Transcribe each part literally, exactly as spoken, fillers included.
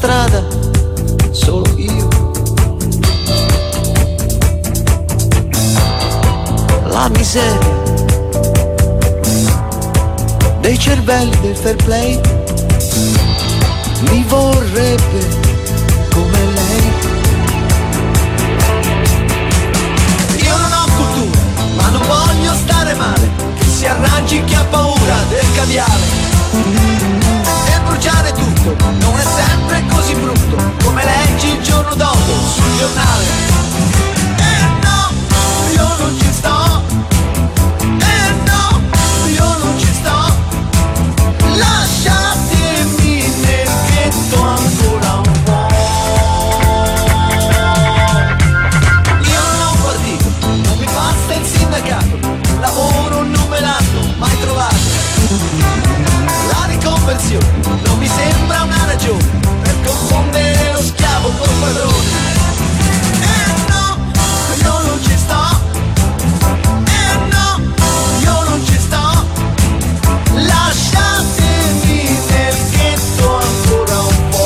strada, solo io. La miseria dei cervelli del fair play mi vorrebbe come lei. Io non ho cultura, ma non voglio stare male, che si arrangi chi ha paura del caviale. E bruciare tutto non è sempre così brutto, come leggi il giorno dopo sul giornale. E no, io non ci sto. E no, io non ci sto. Lasciatemi nel ghetto ancora un po'. Io non ho un partito, non mi basta il sindacato, lavoro non me l'hanno mai trovato. La riconversione non mi sembra una ragione per confondere lo schiavo col padrone. E no, io non ci sto. E no, io non ci sto. Lasciatemi nel ghetto ancora un po'.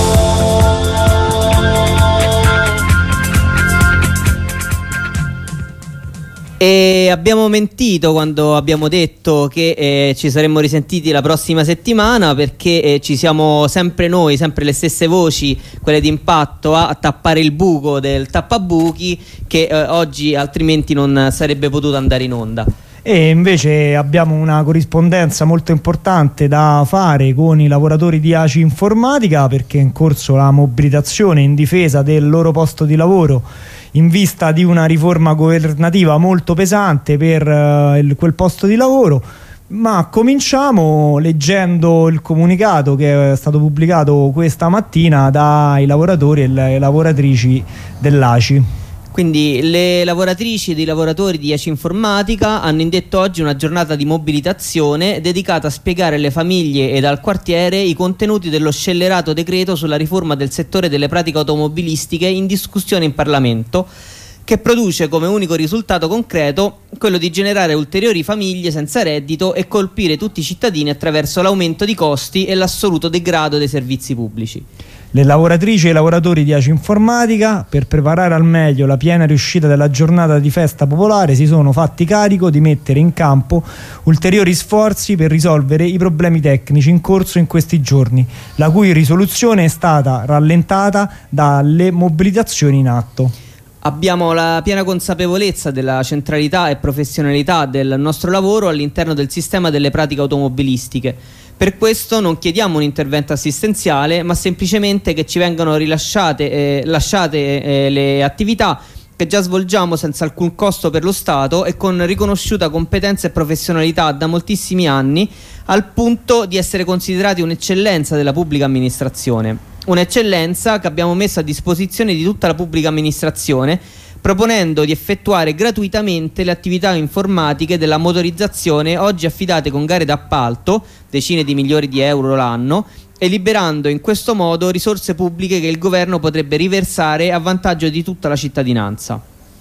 E abbiamo mentito quando abbiamo detto che eh, ci saremmo risentiti la prossima settimana, perché eh, ci siamo sempre noi, sempre le stesse voci, quelle di Impatto, a, a tappare il buco del tappabuchi che eh, oggi altrimenti non sarebbe potuto andare in onda. E invece abbiamo una corrispondenza molto importante da fare con i lavoratori di A C I Informatica, perché è in corso la mobilitazione in difesa del loro posto di lavoro in vista di una riforma governativa molto pesante per uh, il, quel posto di lavoro. Ma cominciamo leggendo il comunicato che è stato pubblicato questa mattina dai lavoratori e le lavoratrici dell'A C I. Quindi le lavoratrici ed i lavoratori di A C I Informatica hanno indetto oggi una giornata di mobilitazione dedicata a spiegare alle famiglie ed al quartiere i contenuti dello scellerato decreto sulla riforma del settore delle pratiche automobilistiche in discussione in Parlamento, che produce come unico risultato concreto quello di generare ulteriori famiglie senza reddito e colpire tutti i cittadini attraverso l'aumento di costi e l'assoluto degrado dei servizi pubblici. Le lavoratrici e i lavoratori di A C I Informatica, per preparare al meglio la piena riuscita della giornata di festa popolare, si sono fatti carico di mettere in campo ulteriori sforzi per risolvere i problemi tecnici in corso in questi giorni, la cui risoluzione è stata rallentata dalle mobilitazioni in atto. Abbiamo la piena consapevolezza della centralità e professionalità del nostro lavoro all'interno del sistema delle pratiche automobilistiche. Per questo non chiediamo un intervento assistenziale, ma semplicemente che ci vengano rilasciate eh, lasciate eh, le attività che già svolgiamo senza alcun costo per lo Stato e con riconosciuta competenza e professionalità da moltissimi anni, al punto di essere considerati un'eccellenza della pubblica amministrazione. Un'eccellenza che abbiamo messo a disposizione di tutta la pubblica amministrazione, proponendo di effettuare gratuitamente le attività informatiche della motorizzazione oggi affidate con gare d'appalto, decine di milioni di euro l'anno, e liberando in questo modo risorse pubbliche che il governo potrebbe riversare a vantaggio di tutta la cittadinanza.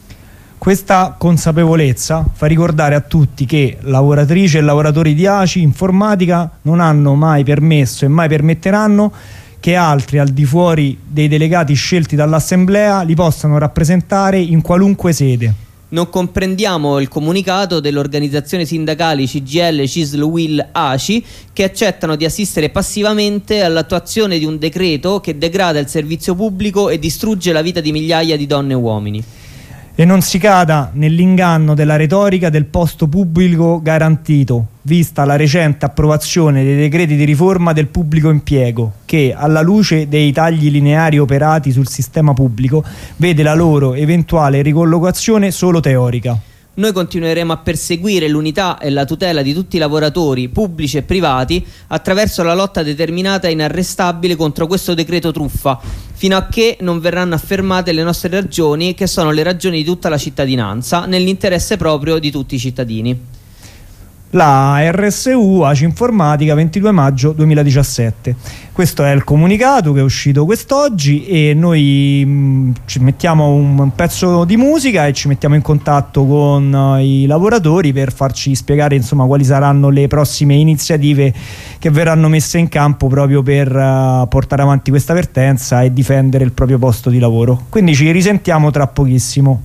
Questa consapevolezza fa ricordare a tutti che lavoratrici e lavoratori di A C I Informatica non hanno mai permesso e mai permetteranno che altri al di fuori dei delegati scelti dall'Assemblea li possano rappresentare in qualunque sede. Non comprendiamo il comunicato delle organizzazioni sindacali C G I L, C I S L, U I L, A C I che accettano di assistere passivamente all'attuazione di un decreto che degrada il servizio pubblico e distrugge la vita di migliaia di donne e uomini. E non si cada nell'inganno della retorica del posto pubblico garantito, vista la recente approvazione dei decreti di riforma del pubblico impiego, che, alla luce dei tagli lineari operati sul sistema pubblico, vede la loro eventuale ricollocazione solo teorica. Noi continueremo a perseguire l'unità e la tutela di tutti i lavoratori, pubblici e privati, attraverso la lotta determinata e inarrestabile contro questo decreto truffa, fino a che non verranno affermate le nostre ragioni, che sono le ragioni di tutta la cittadinanza, nell'interesse proprio di tutti i cittadini. la R S U A C I Informatica ventidue maggio duemiladiciassette. Questo è il comunicato che è uscito quest'oggi e noi mh, ci mettiamo un pezzo di musica e ci mettiamo in contatto con uh, i lavoratori per farci spiegare insomma quali saranno le prossime iniziative che verranno messe in campo proprio per uh, portare avanti questa vertenza e difendere il proprio posto di lavoro. Quindi ci risentiamo tra pochissimo.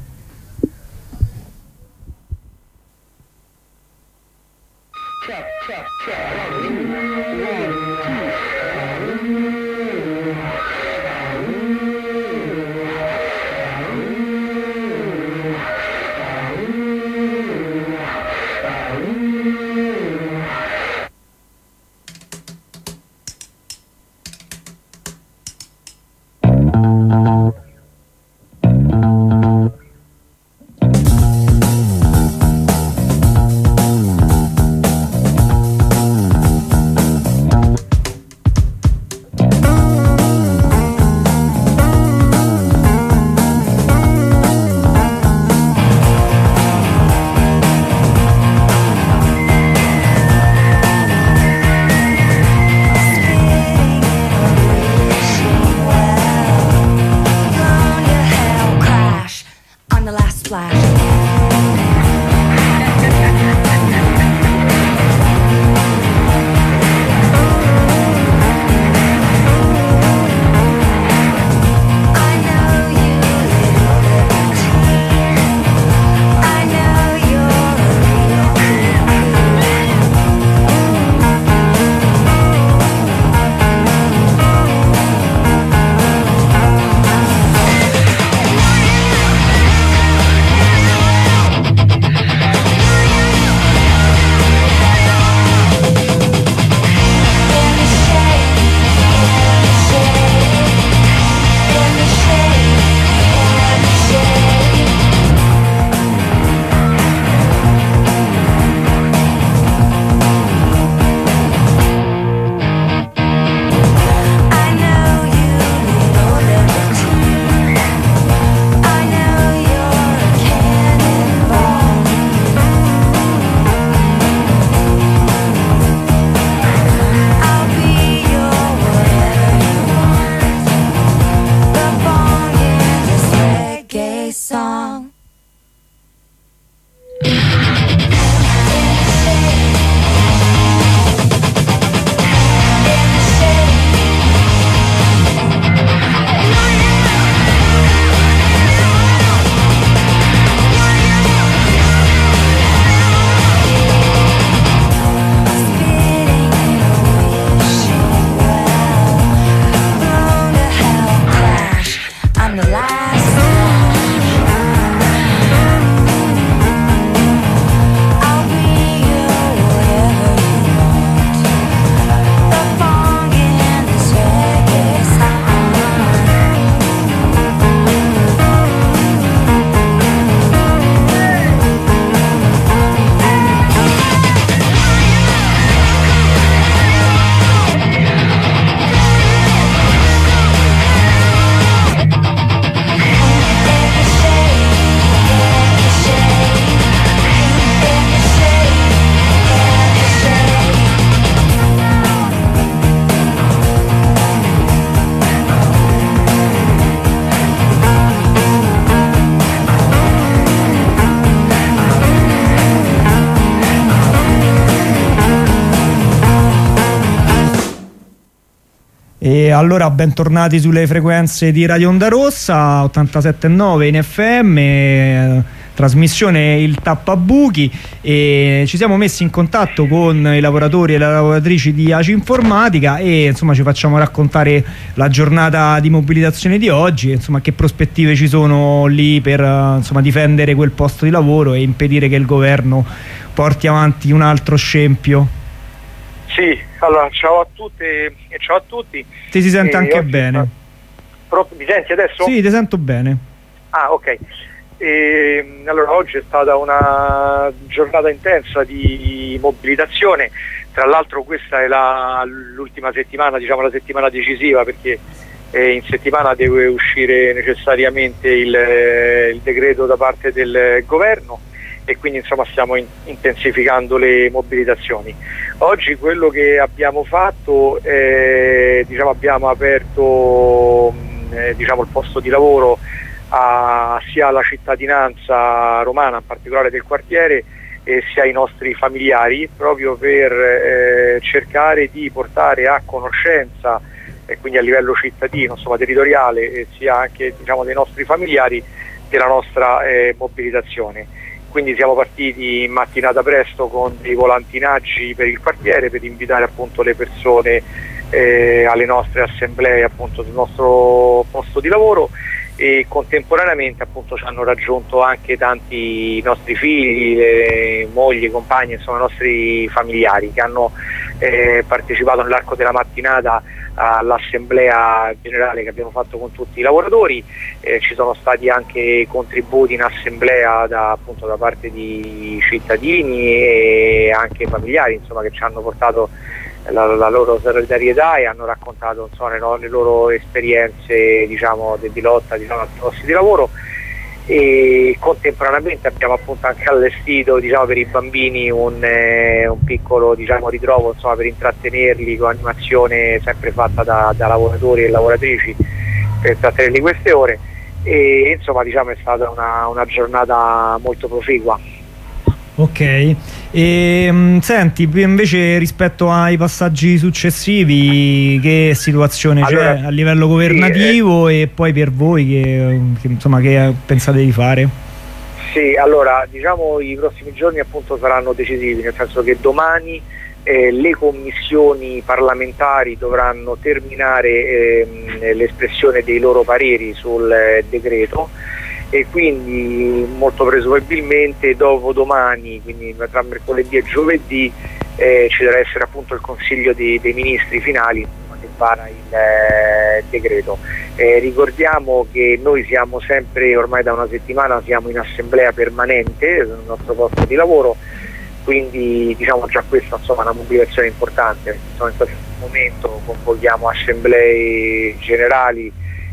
E allora bentornati sulle frequenze di Radio Onda Rossa ottantasette virgola nove in F M, eh, trasmissione Il Tappabuchi, e ci siamo messi in contatto con i lavoratori e le lavoratrici di A C I Informatica e insomma ci facciamo raccontare la giornata di mobilitazione di oggi, insomma che prospettive ci sono lì per insomma difendere quel posto di lavoro e impedire che il governo porti avanti un altro scempio. Sì, allora ciao a tutte e ciao a tutti. Ti si sente e anche bene? Sta... Mi senti adesso? Sì, ti sento bene. Ah, ok. E, allora oggi è stata una giornata intensa di mobilitazione, tra l'altro questa è la, l'ultima settimana, diciamo la settimana decisiva, perché eh, in settimana deve uscire necessariamente il, il decreto da parte del governo e quindi insomma stiamo in, intensificando le mobilitazioni. Oggi quello che abbiamo fatto è, diciamo, abbiamo aperto eh, diciamo, il posto di lavoro a, sia alla cittadinanza romana, in particolare del quartiere, e sia ai nostri familiari, proprio per eh, cercare di portare a conoscenza, e quindi a livello cittadino, insomma territoriale, e sia anche, diciamo, dei nostri familiari, della nostra eh, mobilitazione. Quindi siamo partiti in mattinata presto con dei volantinaggi per il quartiere per invitare appunto le persone eh, alle nostre assemblee appunto sul nostro posto di lavoro, e contemporaneamente appunto ci hanno raggiunto anche tanti nostri figli, le mogli, compagni, insomma i nostri familiari che hanno eh, partecipato nell'arco della mattinata all'assemblea generale che abbiamo fatto con tutti i lavoratori. Eh, ci sono stati anche contributi in assemblea da, appunto, da parte di cittadini e anche familiari, insomma, che ci hanno portato la, la loro solidarietà e hanno raccontato, insomma, le, le loro esperienze, diciamo, di, di lotta, diciamo, ai posti di lavoro. E contemporaneamente abbiamo appunto anche allestito, diciamo, per i bambini un, eh, un piccolo, diciamo, ritrovo, insomma, per intrattenerli con animazione sempre fatta da, da lavoratori e lavoratrici, per intrattenerli queste ore, e insomma, diciamo, è stata una, una giornata molto proficua. Ok, e mh, senti, invece rispetto ai passaggi successivi, che situazione allora, c'è a livello governativo sì, eh, e poi per voi che, che, insomma, che pensate di fare? Sì, allora, diciamo, i prossimi giorni appunto saranno decisivi, nel senso che domani eh, le commissioni parlamentari dovranno terminare eh, l'espressione dei loro pareri sul eh, decreto, e quindi molto presumibilmente dopo domani, quindi tra mercoledì e giovedì, eh, ci dovrà essere appunto il Consiglio dei, dei Ministri finali che vara il eh, decreto. Eh, ricordiamo che noi siamo sempre, ormai da una settimana, siamo in assemblea permanente sul nostro posto di lavoro, quindi diciamo già questa, insomma, è una mobilitazione importante. Insomma, in questo momento convochiamo assemblee generali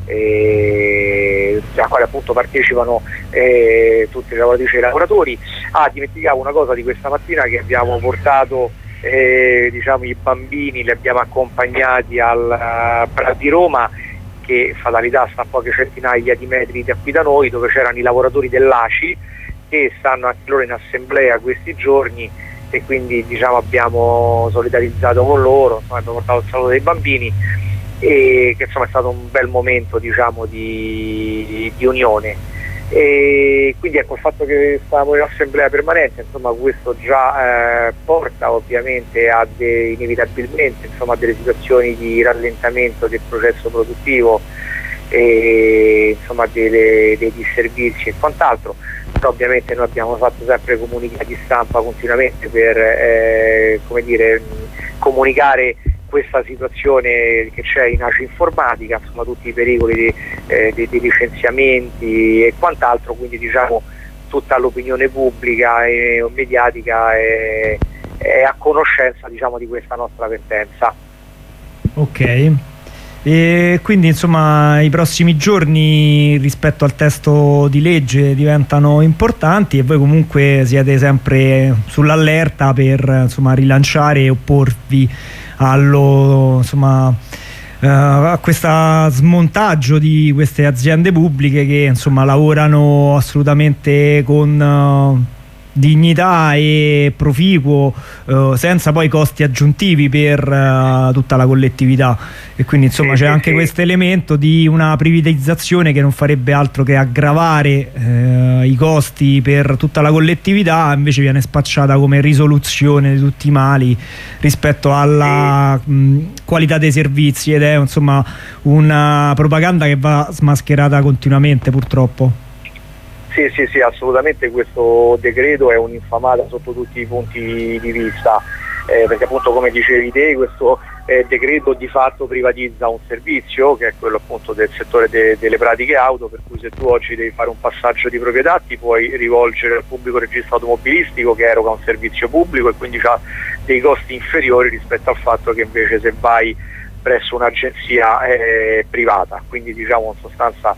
Eh, alla quale appunto partecipano eh, tutti i lavoratrici e i lavoratori. Ah, dimenticavo una cosa di questa mattina, che abbiamo portato eh, diciamo, i bambini, li abbiamo accompagnati al uh, Prato di Roma, che fatalità sta a poche centinaia di metri da qui da noi, dove c'erano i lavoratori dell'A C I che stanno anche loro in assemblea questi giorni, e quindi, diciamo, abbiamo solidarizzato con loro, insomma, abbiamo portato il saluto dei bambini, e che insomma è stato un bel momento, diciamo, di, di unione. E quindi ecco, il fatto che stavamo in assemblea permanente, insomma, questo già eh, porta ovviamente a de, inevitabilmente, insomma, a delle situazioni di rallentamento del processo produttivo e, insomma, delle, dei disservizi e quant'altro. Però ovviamente noi abbiamo fatto sempre comunicati stampa continuamente per eh, come dire, comunicare questa situazione che c'è in A C I Informatica, insomma, tutti i pericoli di, eh, di, di licenziamenti e quant'altro, quindi, diciamo, tutta l'opinione pubblica e mediatica è, è a conoscenza, diciamo, di questa nostra vertenza. Ok, e quindi, insomma, i prossimi giorni rispetto al testo di legge diventano importanti, e voi comunque siete sempre sull'allerta per, insomma, rilanciare e opporvi allo, insomma, uh, a questo smontaggio di queste aziende pubbliche che, insomma, lavorano assolutamente con uh, dignità e proficuo, uh, senza poi costi aggiuntivi per uh, tutta la collettività, e quindi, insomma, c'è anche questo elemento di una privatizzazione che non farebbe altro che aggravare uh, i costi per tutta la collettività, invece viene spacciata come risoluzione di tutti i mali rispetto alla mh, qualità dei servizi, ed è, insomma, una propaganda che va smascherata continuamente, purtroppo. Sì, sì, sì, assolutamente questo decreto è un'infamata sotto tutti i punti di vista, eh, perché appunto, come dicevi te, questo eh, decreto di fatto privatizza un servizio, che è quello appunto del settore de delle pratiche auto, per cui se tu oggi devi fare un passaggio di proprietà ti puoi rivolgere al pubblico registro automobilistico, che eroga un servizio pubblico e quindi ha dei costi inferiori rispetto al fatto che invece se vai presso un'agenzia eh, privata. Quindi, diciamo, in sostanza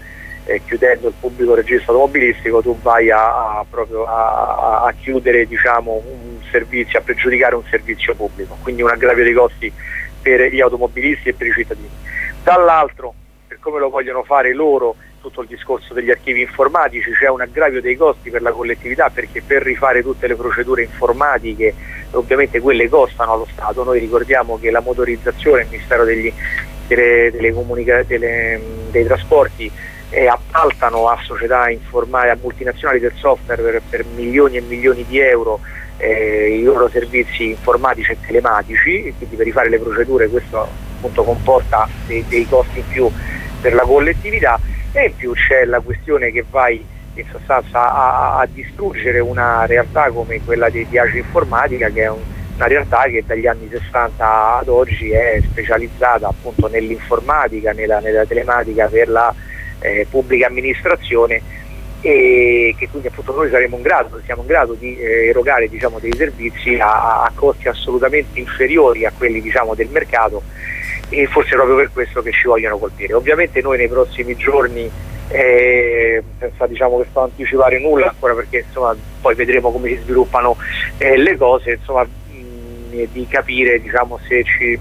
eh, chiudendo il pubblico registro automobilistico tu vai a, a, proprio a, a chiudere, diciamo, un servizio, a pregiudicare un servizio pubblico, quindi un aggravio dei costi per gli automobilisti e per i cittadini. Dall'altro, per come lo vogliono fare loro, tutto il discorso degli archivi informatici, c'è un aggravio dei costi per la collettività, perché per rifare tutte le procedure informatiche ovviamente quelle costano allo Stato. Noi ricordiamo che la motorizzazione, il Ministero degli, delle, delle comunica, delle, dei trasporti eh, appaltano a società informatiche, a multinazionali del software per, per milioni e milioni di euro eh, i loro servizi informatici e telematici, e quindi per rifare le procedure questo appunto comporta dei, dei costi in più per la collettività. E in più c'è la questione che vai in sostanza a, a distruggere una realtà come quella di, di Agi Informatica, che è un, una realtà che dagli anni sessanta ad oggi è specializzata appunto nell'informatica, nella, nella telematica per la eh, pubblica amministrazione, e che quindi appunto noi saremo in grado, siamo in grado di eh, erogare, diciamo, dei servizi a, a costi assolutamente inferiori a quelli, diciamo, del mercato, e forse proprio per questo che ci vogliono colpire. Ovviamente noi nei prossimi giorni, eh, senza, diciamo, che sto a anticipare nulla ancora, perché insomma poi vedremo come si sviluppano eh, le cose, insomma mh, di capire, diciamo, se ci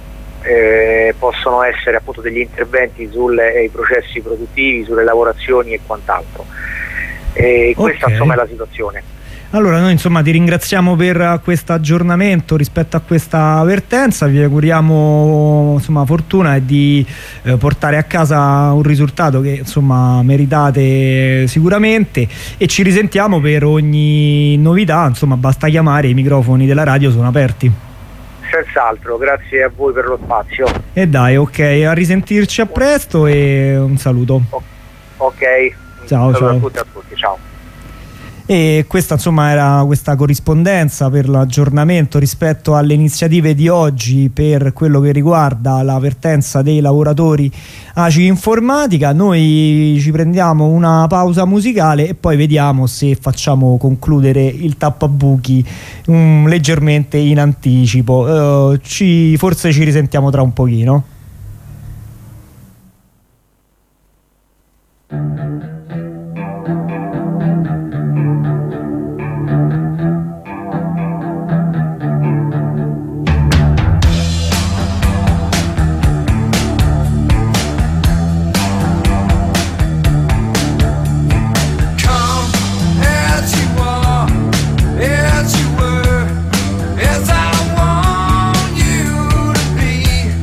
eh, possono essere appunto degli interventi sui eh, processi produttivi, sulle lavorazioni e quant'altro. E questa okay. insomma è la situazione. Allora noi insomma ti ringraziamo per questo aggiornamento rispetto a questa avvertenza, vi auguriamo insomma fortuna e di eh, portare a casa un risultato che insomma meritate sicuramente, e ci risentiamo per ogni novità, insomma basta chiamare, i microfoni della radio sono aperti. Senz'altro, grazie a voi per lo spazio. E dai, ok, a risentirci a presto e un saluto. Ok, ciao, un saluto ciao a tutti e a tutti, ciao. E questa insomma era questa corrispondenza per l'aggiornamento rispetto alle iniziative di oggi per quello che riguarda l'avvertenza dei lavoratori Agi Informatica. Noi ci prendiamo una pausa musicale e poi vediamo se facciamo concludere il tappabuchi um, leggermente in anticipo. Uh, ci, forse ci risentiamo tra un pochino.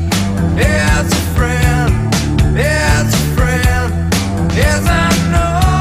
As a friend, as a friend, as I know.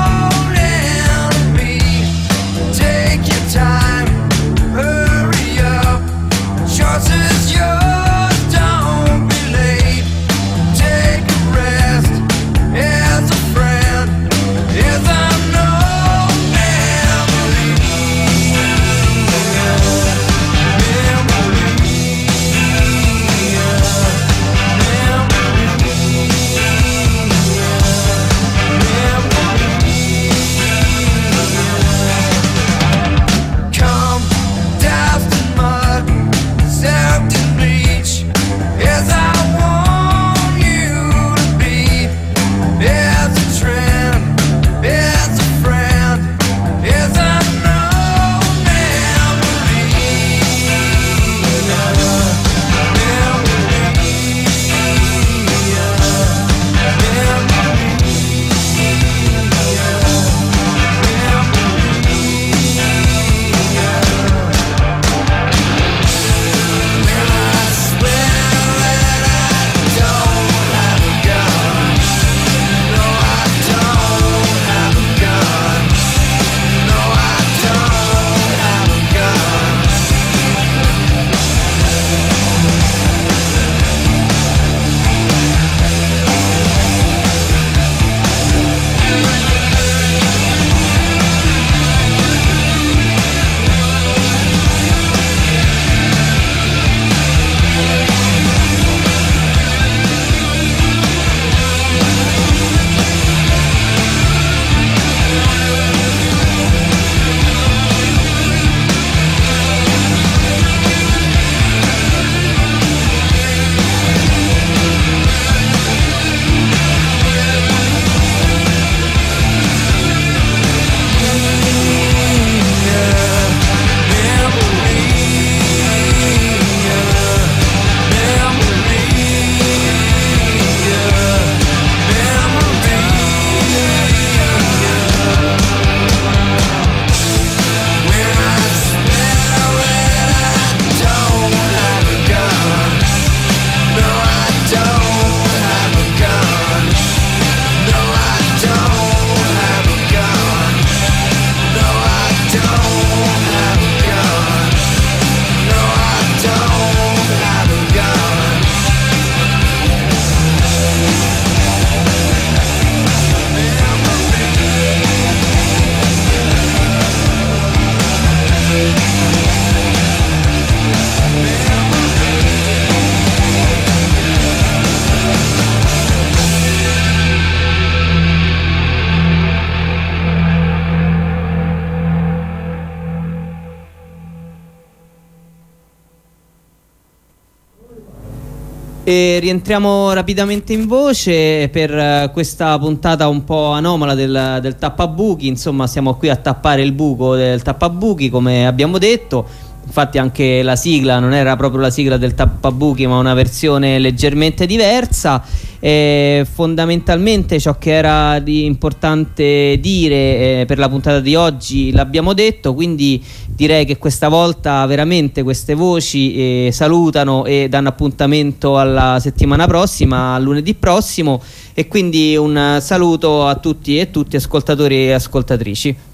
E rientriamo rapidamente in voce per questa puntata un po' anomala del, del tappabuchi. Insomma, siamo qui a tappare il buco del tappabuchi, come abbiamo detto. Infatti anche la sigla non era proprio la sigla del tappabuchi, ma una versione leggermente diversa. E fondamentalmente ciò che era di importante dire eh, per la puntata di oggi l'abbiamo detto, quindi direi che questa volta veramente queste voci eh, salutano e danno appuntamento alla settimana prossima, a lunedì prossimo, e quindi un saluto a tutti e tutti ascoltatori e ascoltatrici.